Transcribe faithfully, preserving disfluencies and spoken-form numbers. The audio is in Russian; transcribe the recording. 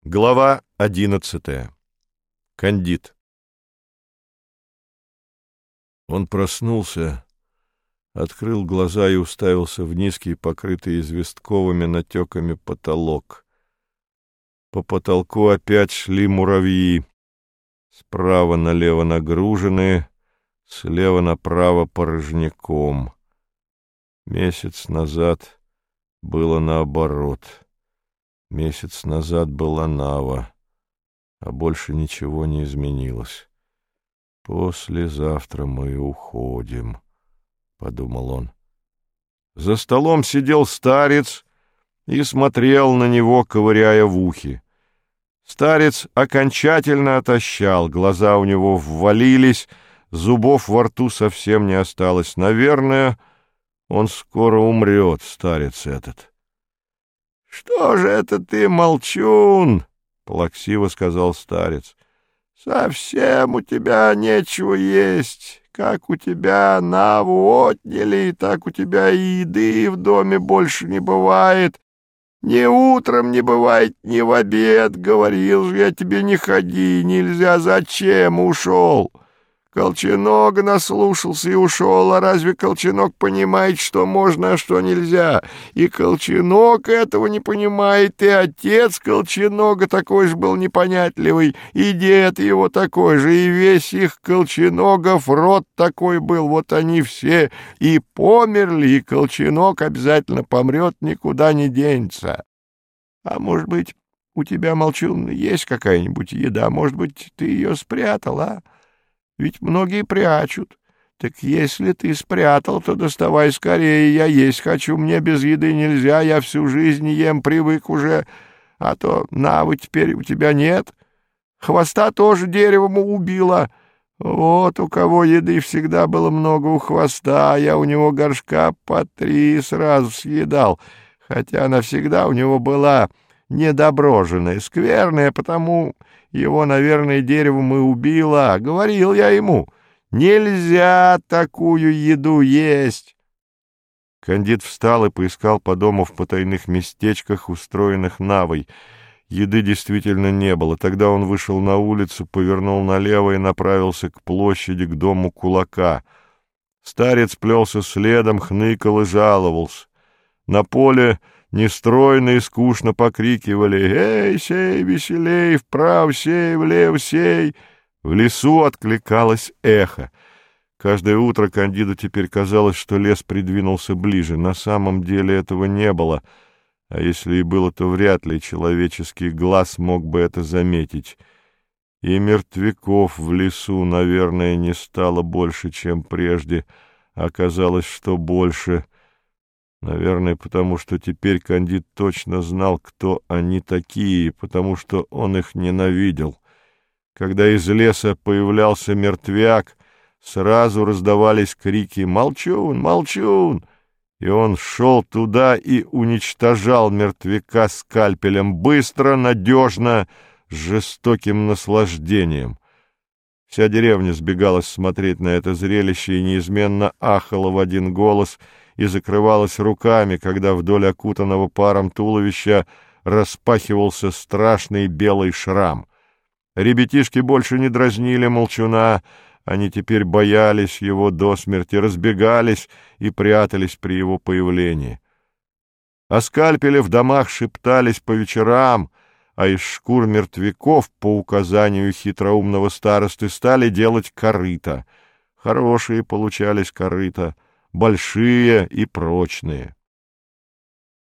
Глава одиннадцатая. Кандид. Он проснулся, открыл глаза и уставился в низкий, покрытый известковыми натеками потолок. По потолку опять шли муравьи, справа налево нагруженные, слева направо порожняком. Месяц назад было наоборот. Месяц назад была Нава, а больше ничего не изменилось. «Послезавтра мы уходим», — подумал он. За столом сидел старец и смотрел на него, ковыряя в ухе. Старец окончательно отощал, глаза у него ввалились, зубов во рту совсем не осталось. Наверное, он скоро умрет, старец этот. — Что же это ты, молчун? — плаксиво сказал старец. — Совсем у тебя нечего есть. Как у тебя Наву отняли, так у тебя и еды в доме больше не бывает. Ни утром не бывает, ни в обед. Говорил же я тебе, не ходи, нельзя. Зачем ушел? Колченога наслушался и ушел, а разве Колченог понимает, что можно, а что нельзя? И Колченог этого не понимает, и отец Колченога такой же был непонятливый, и дед его такой же, и весь их Колченогов род такой был. Вот они все и померли, и Колченог обязательно помрет, никуда не денется. А может быть, у тебя, молчун, есть какая-нибудь еда? Может быть, ты ее спрятал, а? Ведь многие прячут. Так если ты спрятал, то доставай скорее, я есть хочу, мне без еды нельзя, я всю жизнь ем, привык уже, а то Навы теперь у тебя нет. Хвоста тоже деревом убила. Вот у кого еды всегда было много у Хвоста, я у него горшка по три сразу съедал, хотя она всегда у него была недоброженная, скверная, потому... Его, наверное, деревом и убило. Говорил я ему, нельзя такую еду есть. Кандид встал и поискал по дому в потайных местечках, устроенных Навой. Еды действительно не было. Тогда он вышел на улицу, повернул налево и направился к площади, к дому кулака. Старец плелся следом, хныкал и жаловался. На поле нестройно и скучно покрикивали: «Эй, сей, веселей, вправо сей, влево сей!» В лесу откликалось эхо. Каждое утро Кандиду теперь казалось, что лес придвинулся ближе. На самом деле этого не было, а если и было, то вряд ли человеческий глаз мог бы это заметить. И мертвяков в лесу, наверное, не стало больше, чем прежде. Оказалось, что больше... Наверное, потому что теперь Кандид точно знал, кто они такие, потому что он их ненавидел. Когда из леса появлялся мертвяк, сразу раздавались крики «Молчун! Молчун!», и он шел туда и уничтожал мертвяка скальпелем быстро, надежно, с жестоким наслаждением. Вся деревня сбегалась смотреть на это зрелище и неизменно ахала в один голос — и закрывалась руками, когда вдоль окутанного паром туловища распахивался страшный белый шрам. Ребятишки больше не дразнили молчуна, они теперь боялись его до смерти, разбегались и прятались при его появлении. О скальпеле в домах шептались по вечерам, а из шкур мертвяков, по указанию хитроумного старосты, стали делать корыта. Хорошие получались корыта, большие и прочные.